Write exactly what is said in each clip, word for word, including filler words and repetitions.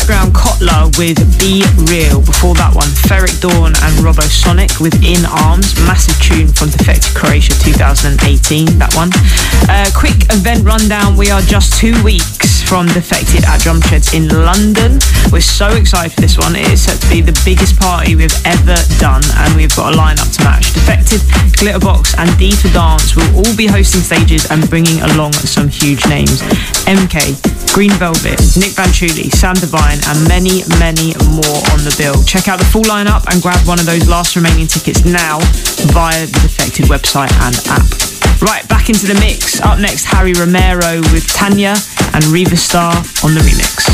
background, Kotler with Be Real. Before that one, Ferric Dawn and Robo Sonic with In Arms. Massive tune from Defected Croatia two thousand eighteen, that one. Uh, quick event rundown. We are just two weeks from Defected at Drumsheds in London. We're so excited for this one. It is set to be the biggest party we've ever done, and we've got a lineup to match. Defected, Glitterbox and D for Dance will all be hosting stages and bringing along some huge names. M K, Green Velvet, Nick Vanchuli, Sam Divine and many, many more on the bill. Check out the full lineup and grab one of those last remaining tickets now via the Defected website and app. Right, back into the mix. Up next, Harry Romero with Tanya and Reva Star on the remix.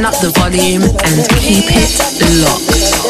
Turn up the volume and keep it locked.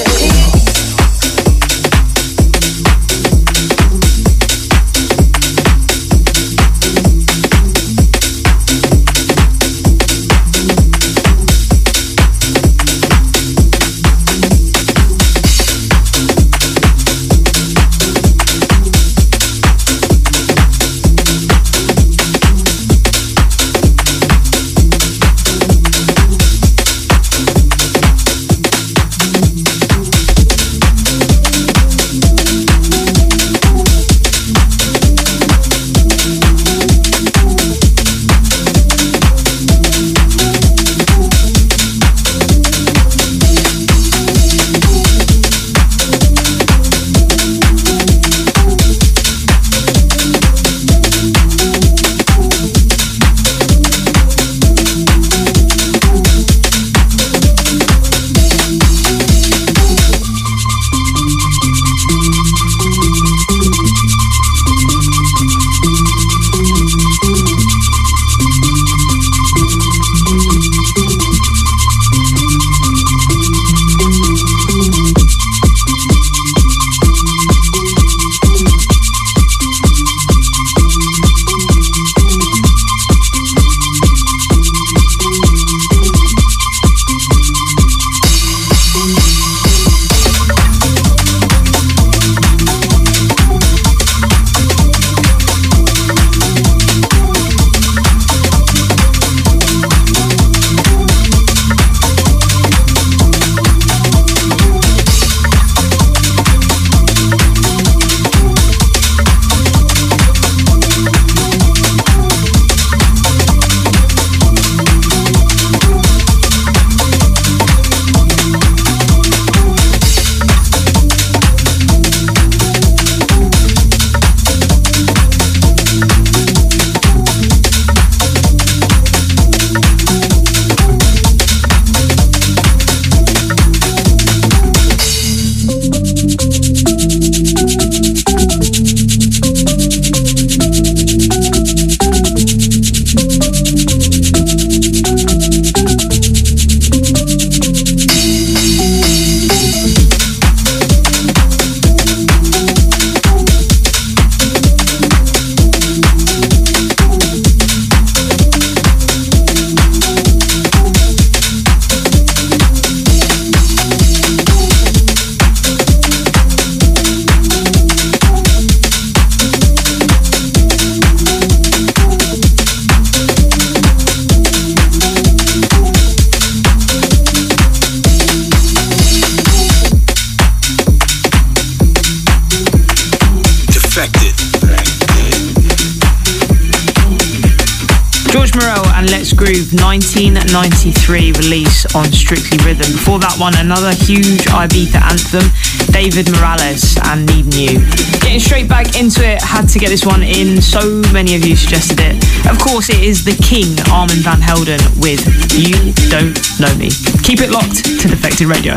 nineteen ninety-three release on Strictly Rhythm. Before that one, another huge Ibiza anthem, David Morales and Needing You. Getting straight back into it, had to get this one in, so many of you suggested it. Of course, it is the king, Armin van Helden, with You Don't Know Me. Keep it locked to Defected Radio.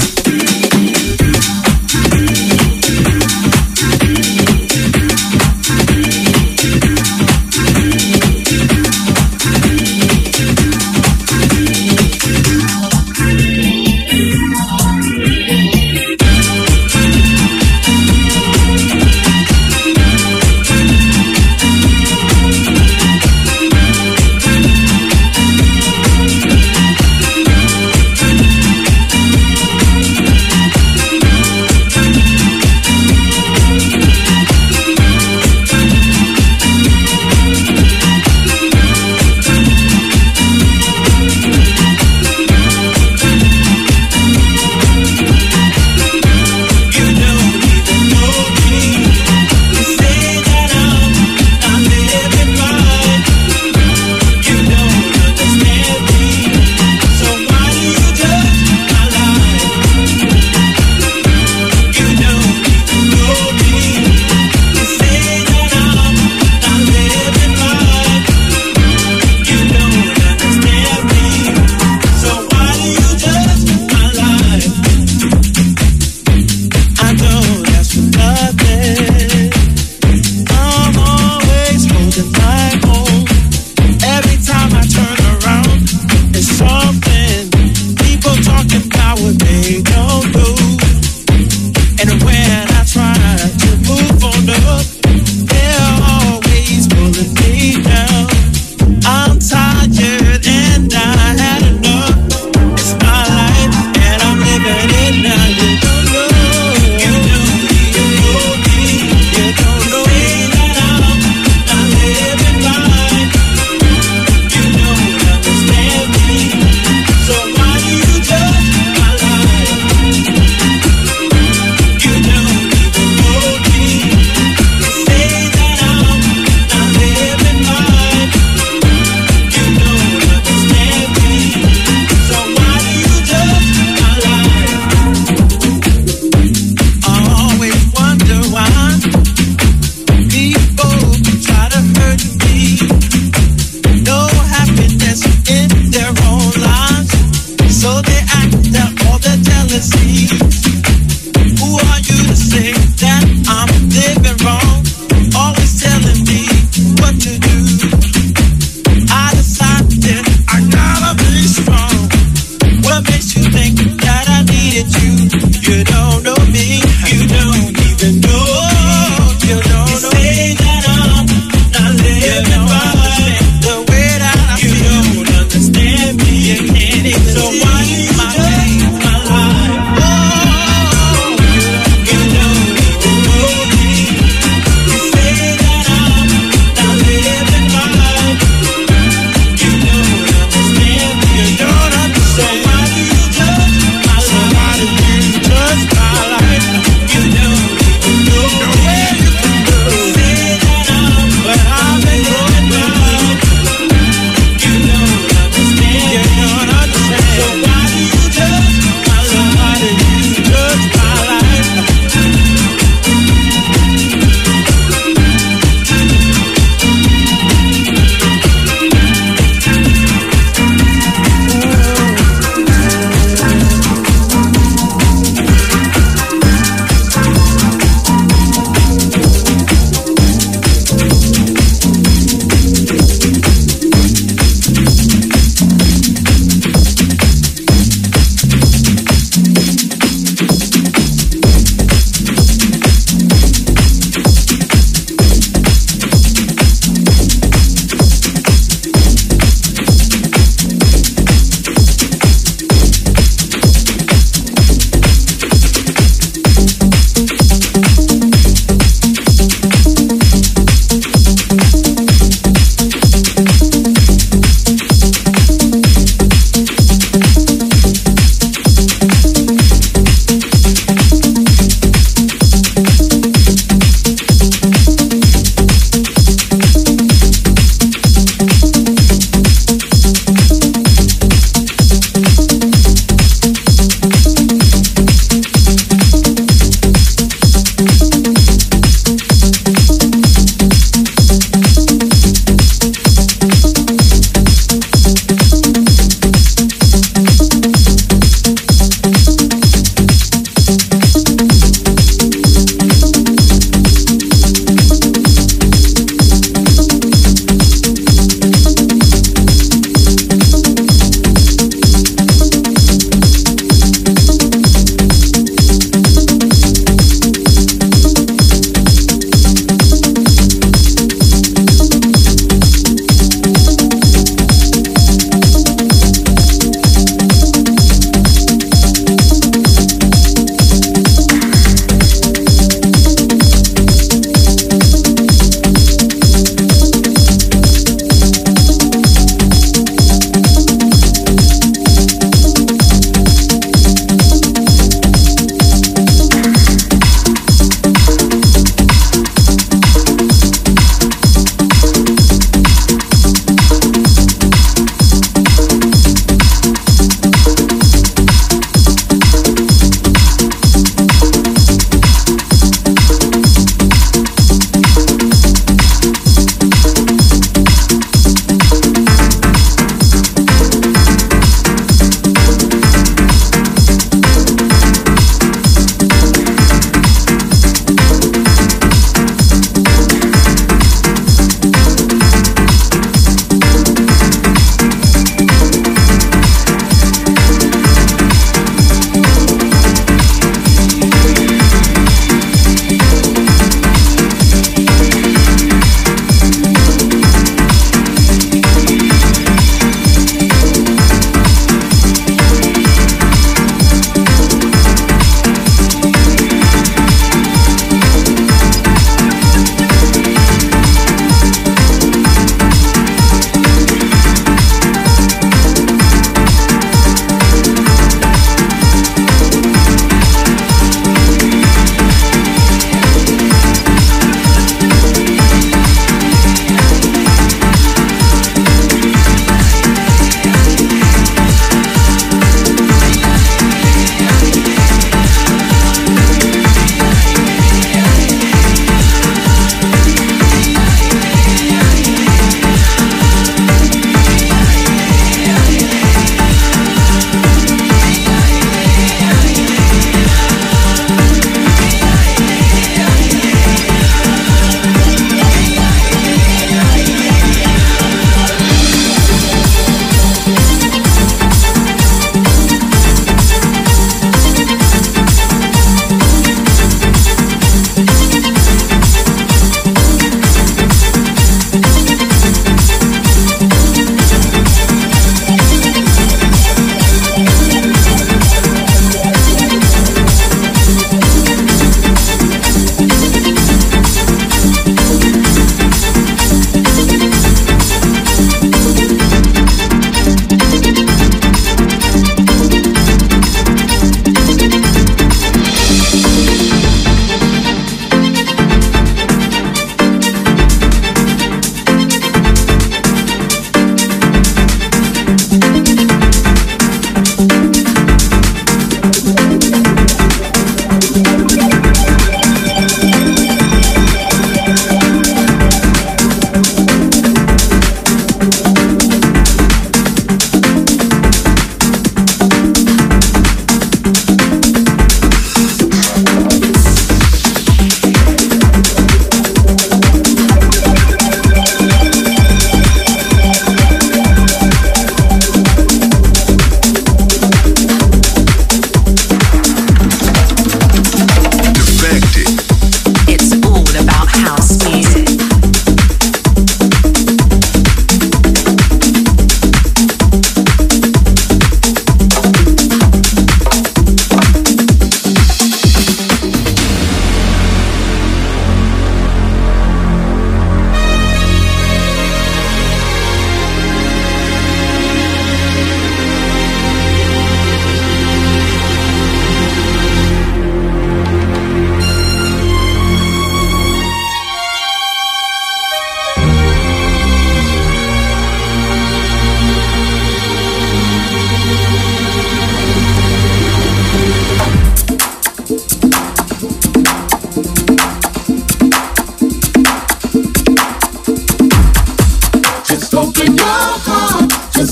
So they act out all the jealousy. Who are you to say that I'm living wrong? Always telling me what to do. I decided I gotta be strong. What makes you think that I needed you? You don't know me, you don't even know. You don't you know say me. That I'm not living right the way that I you feel. You don't understand me, you can't even so see why you my pain, my life. Oh, you don't even know me. You say that I'm not living right. You don't understand me, you don't understand. So why do you judge my life? So why do you judge my life? You don't even know where you can go. You say that I'm, but I've been going round. You don't understand, you don't understand. So why do you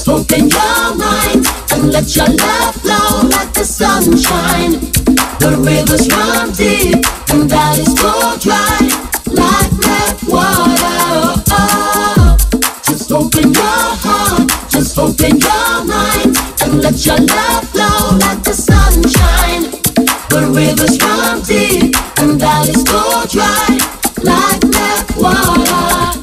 Just open your mind and let your love flow like the sunshine. The rivers run deep and valleys go dry like black water. Oh, oh. Just open your heart, just open your mind and let your love flow like the sunshine. The rivers run deep and valleys go dry like black water.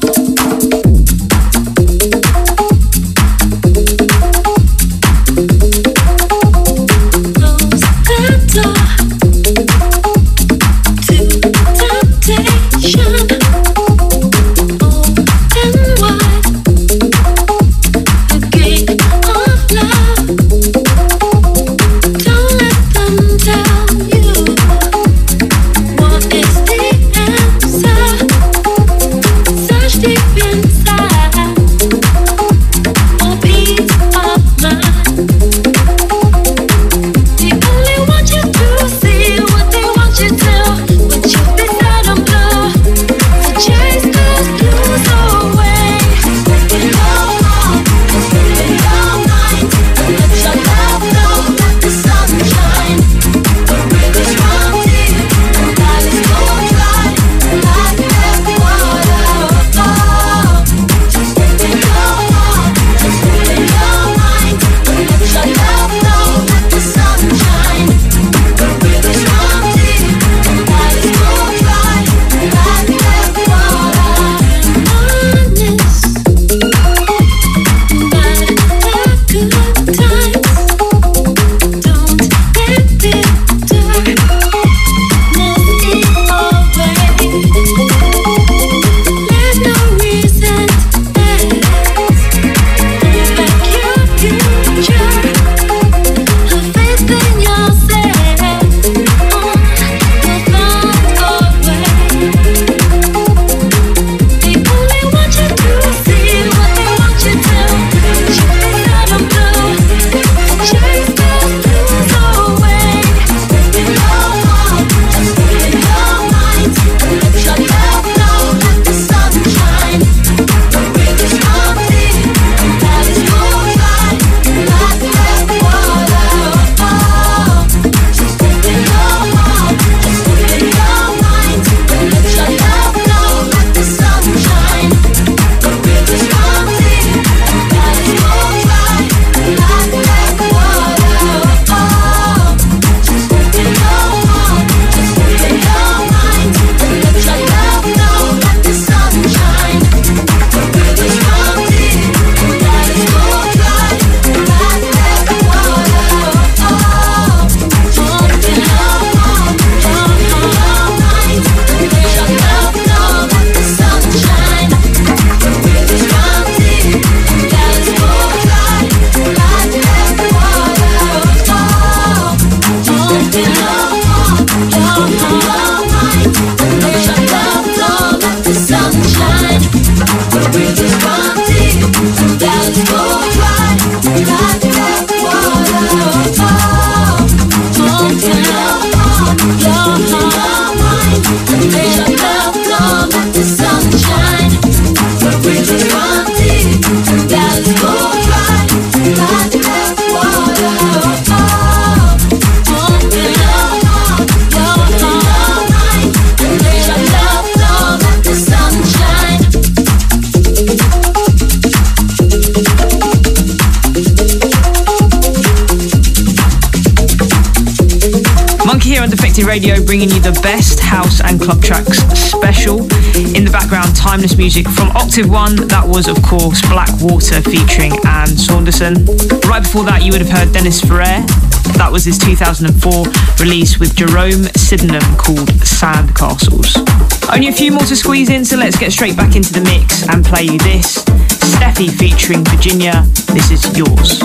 Radio, bringing you the best house and club tracks special. In the background, timeless music from Octave One. That was, of course, Blackwater featuring Anne Saunderson. Right before that, you would have heard Dennis Ferrer. That was his two thousand four release with Jerome Sydenham called Sandcastles. Only a few more to squeeze in, so let's get straight back into the mix and play you this. Steffi featuring Virginia. This is Yours.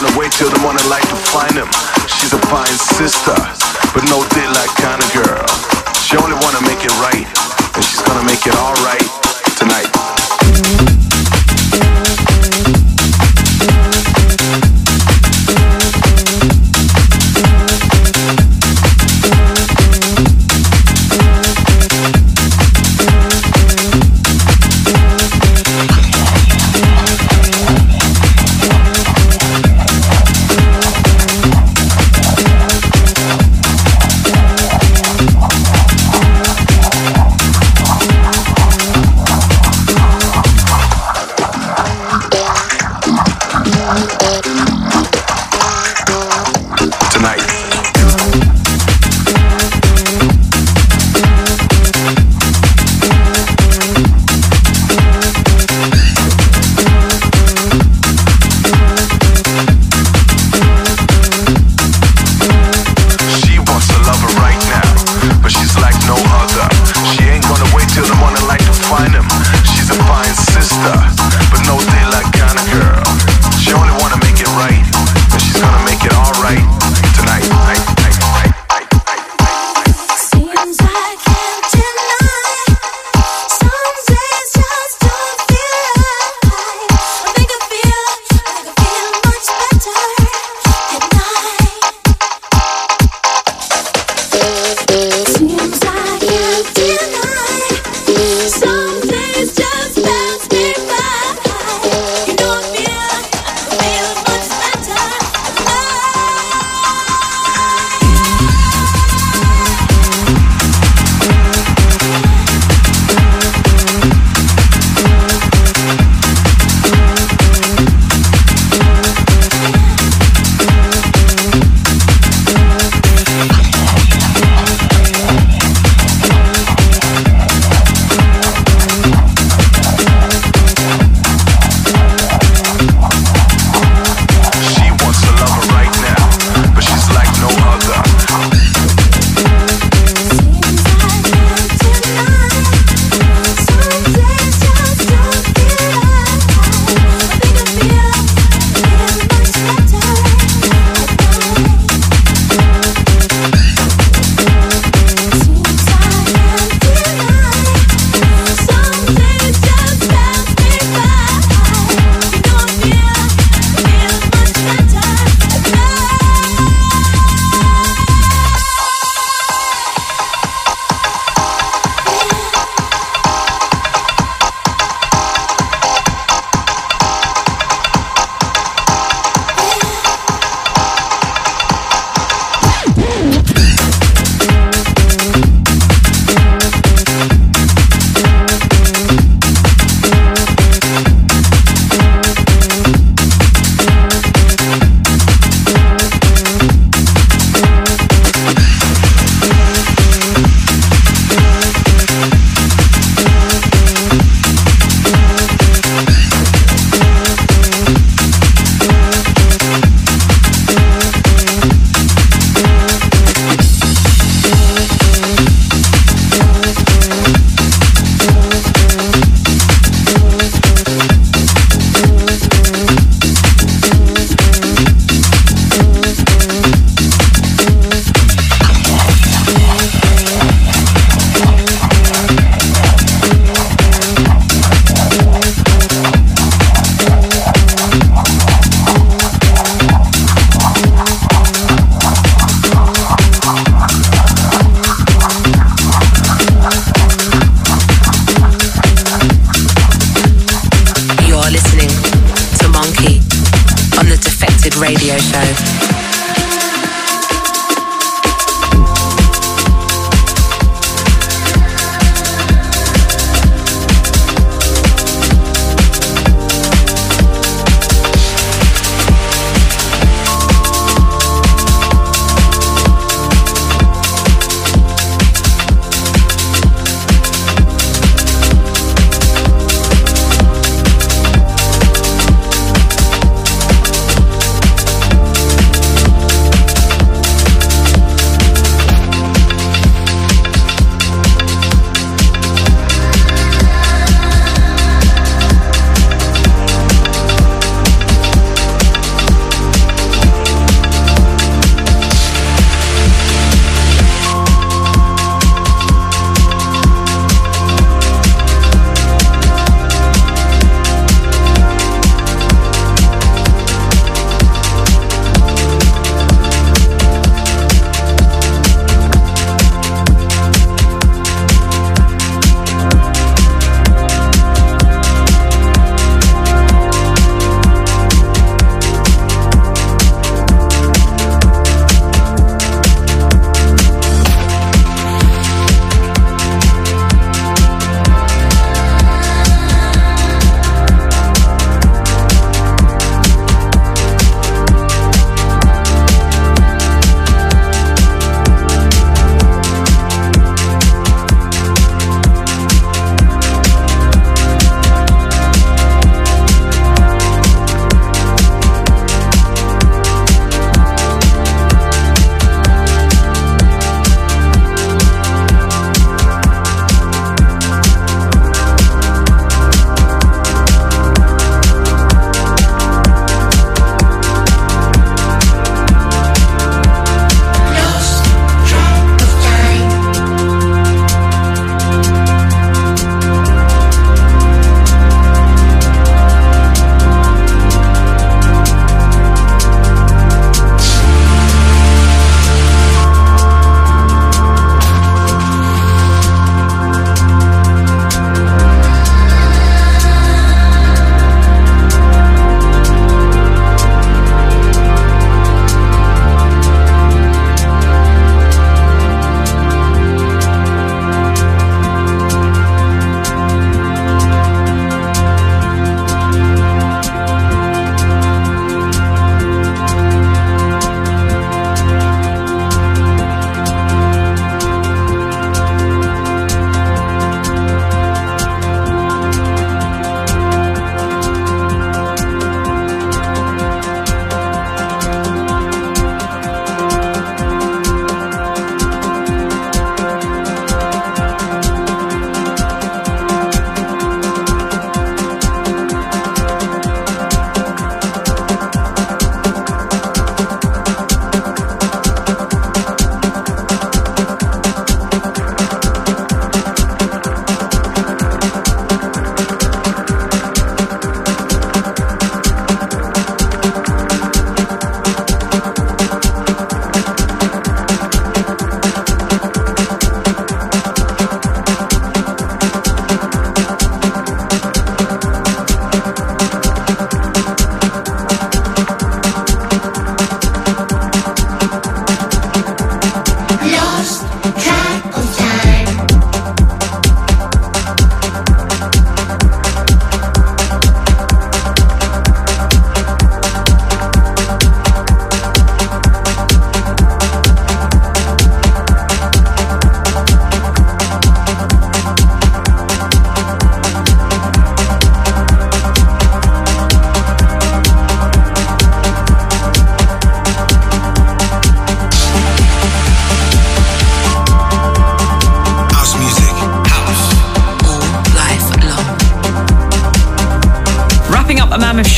gonna wait till the morning light to find him. She's a fine sister, but no daylight kind of girl. She only wanna make it right, and she's gonna make it all right tonight.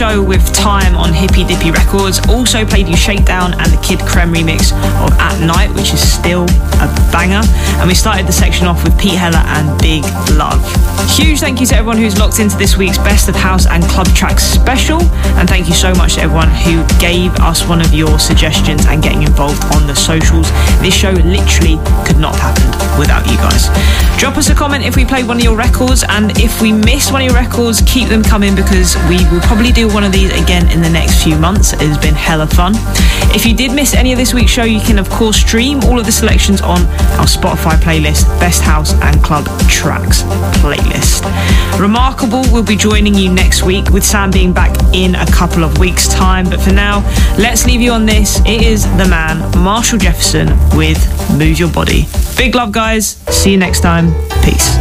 show with Time on Hippy Dippy Records. Also played you Shakedown and the Kid Creme remix of At Night, which is still a banger. And we started the section off with Pete Heller and Big Love. Huge thank you to everyone who's locked into this week's Best of House and Club Tracks special. And thank you so much to everyone who gave us one of your suggestions and getting involved on the socials. This show literally could not have happened without you guys. Drop us a comment if we played one of your records, and if we missed one of your records, keep them coming because we will probably do one of these again in the next few months. It has been hella fun. If you did miss any of this week's show, you can of course stream all of the selections on our Spotify playlist, Best House and Club Tracks playlist. Remarkable will be joining you next week, with Sam being back in a couple of weeks' time. But for now, let's leave you on this. It is the man, Marshall Jefferson, with Move Your Body. Big love, guys. See you next time. Peace.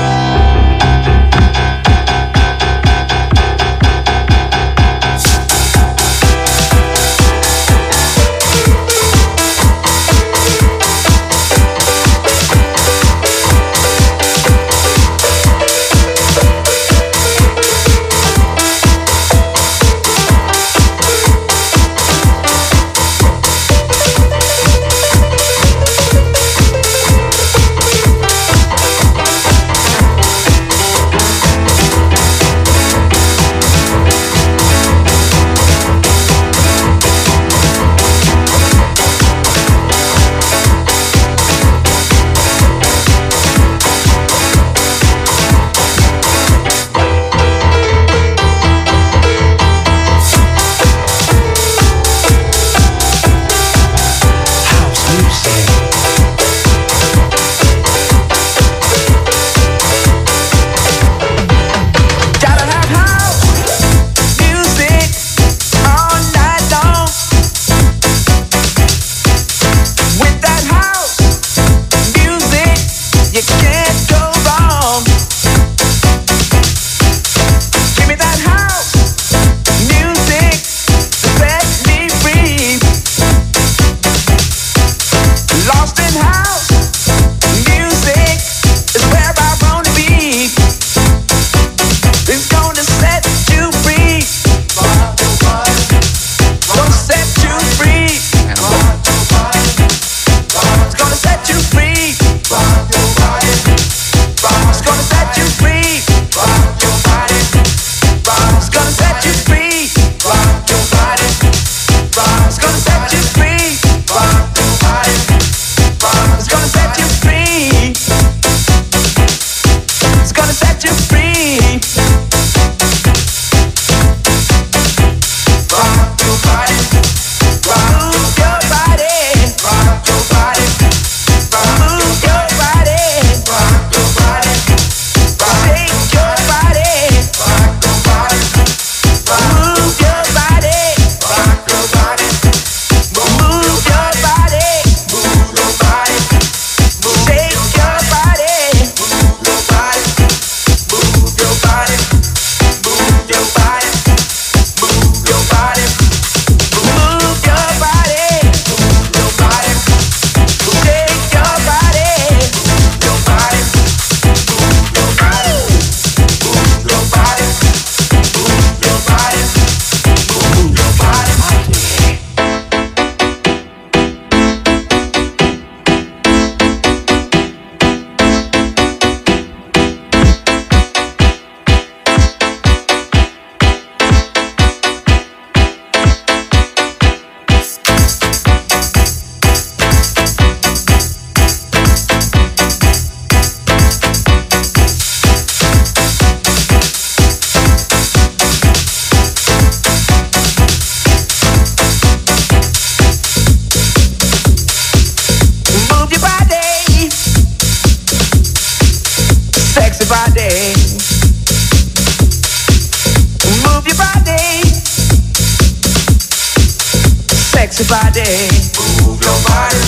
sexy body. Move your body,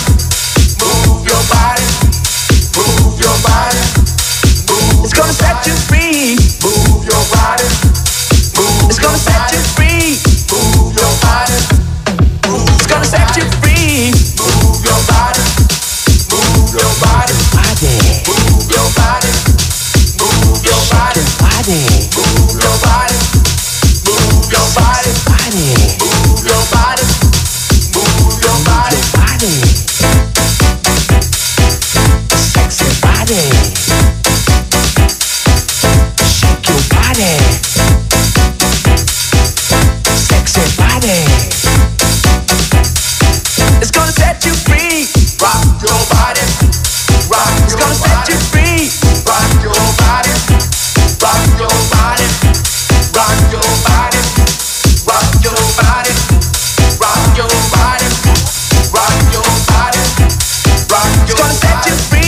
move your body, move your body. Move it's gonna set you free. Move your body, move. It's gonna set you free. Move your body, move. It's gonna set you free. Move your body, move your body, move your body, move your body, move.